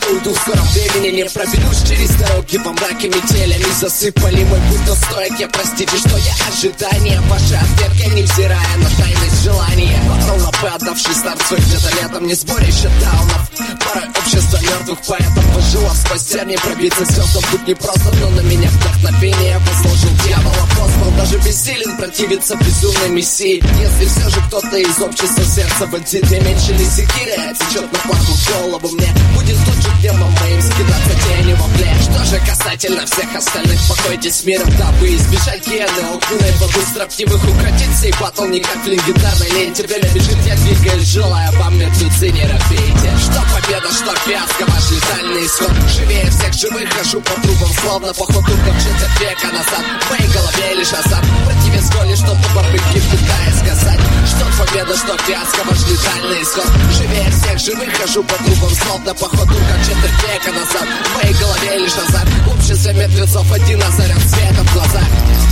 что уйду в скором времени. Не проберусь через дороги во мраке метелями. Засыпали мой путь, но стоит я, простите, что я ожидание. Ваши ответки, невзирая на тайность желания. Потом на П, отдавший старцу где-то летом. Не сборище даунов, порой общество мертвых поэтов. Выжило сквозь терни, пробиться звездам тут непросто. Но на меня вдохновение возложил дьявол апостол. Даже бессилен противиться безумной миссии. Если все же кто-то из общества сердца бандит, не меньше ли секиря течет на плаху в голову мне. Будет тут же дневом моим скидаться тени во пле. Что же касательно всех остальных, покойтесь с миром, дабы избежать гены огненной воды строптивых. Укротиться и батл не как в легендарной ленте. Время бежит, я двигаюсь, желая вам мертвецы, не робейте. Что победа, что фиаско, ваш летальный исход. Живее всех живых, хожу по трубам, словно поход турков четверть века назад. В моей голове лишь азарт, противец воли, что-то барбеки пытаясь сказать. Что победа, что фиаско, ваш летальный исход. Живее всех живых, хожу по трубам, словно поход турков четверть века назад. В моей голове лишь азарт, в обществе мертвецов один озарен светом в глазах.